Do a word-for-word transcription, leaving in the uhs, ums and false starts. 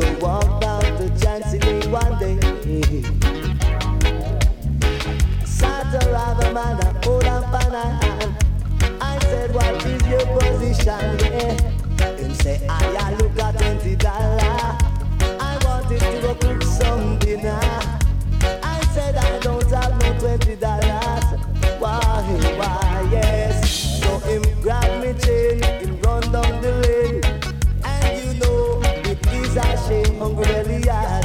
we walked down to Chancy Lane one day. Sat around the man and hold up on a hand. I said, what is your position? Yeah. Him say, I look at twenty dollars. I wanted to go cook some dinner. I said, I don't have no twenty dollars. Why, why, yes. So him grab me chain, him run down the lane. And you know, it is a shame, hungry belly, yeah.